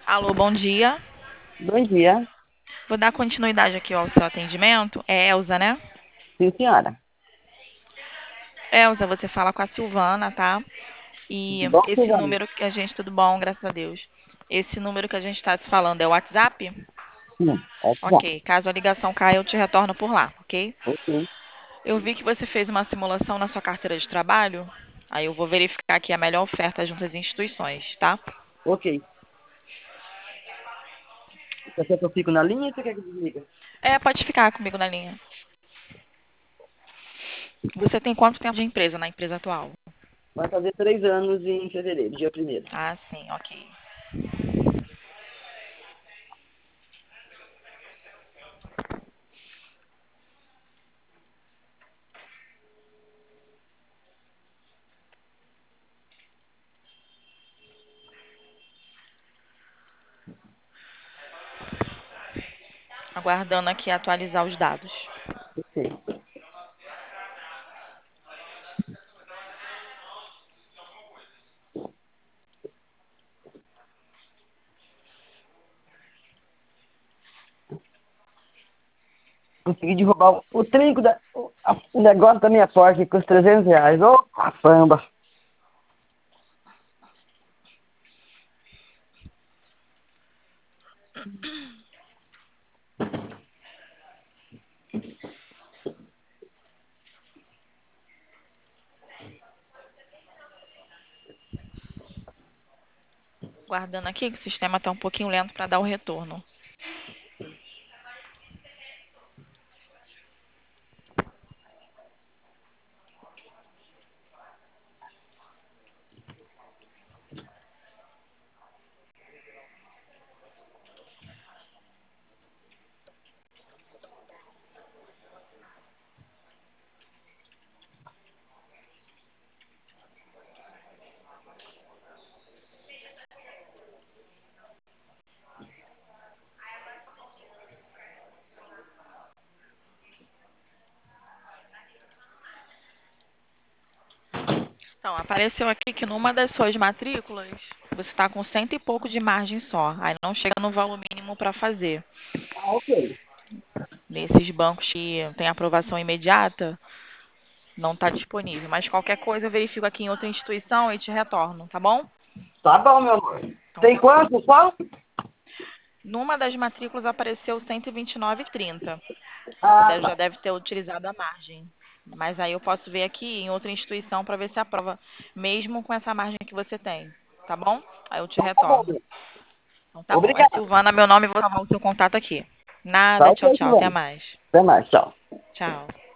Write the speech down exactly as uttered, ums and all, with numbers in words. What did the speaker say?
Alô, bom dia. Bom dia. Vou dar continuidade aqui ao seu atendimento. É Elza, né? Sim, senhora. Elza, você fala com a Silvana, tá? E Tudo bom, esse Silvana? número que a gente, tudo bom, graças a Deus. Esse número que a gente está se falando é o WhatsApp? Sim, ótimo. Ok. Caso a ligação caia, eu te retorno por lá, ok? Ok. Eu vi que você fez uma simulação na sua carteira de trabalho. Aí eu vou verificar aqui a melhor oferta junto às instituições, tá? Ok. Você quer que eu fico na linha ou você quer que desliga? É, pode ficar comigo na linha. Você tem quanto tempo de empresa na empresa atual? Vai fazer três anos em fevereiro, dia primeiro. Ah, sim, ok. Aguardando aqui atualizar os dados. Ok. Consegui derrubar o, o trinco, da, o, a- o negócio da minha porta que custa trezentos reais. Ô, caramba. Guardando aqui, que o sistema está um pouquinho lento para dar o retorno. Então, apareceu aqui que numa das suas matrículas você está com cento e pouco de margem só. Aí não chega no valor mínimo para fazer. Ah, ok. Nesses bancos que tem aprovação imediata, não está disponível. Mas qualquer coisa eu verifico aqui em outra instituição e te retorno, tá bom? Tá bom, meu amor. Então Tem tá bom. quanto, qual? Numa das matrículas apareceu cento e vinte e nove e trinta. Você Ah, deve- já tá. deve ter utilizado a margem. Mas aí eu posso ver aqui em outra instituição para ver se aprova, mesmo com essa margem que você tem. Tá bom? Aí eu te Então tá bom. retorno. Então tá bom. É Obrigado. Silvana, meu nome, vou salvar o seu contato aqui. Tá Nada, ok, tchau, tchau. Até Silvana. mais. Até mais, tchau. Tchau.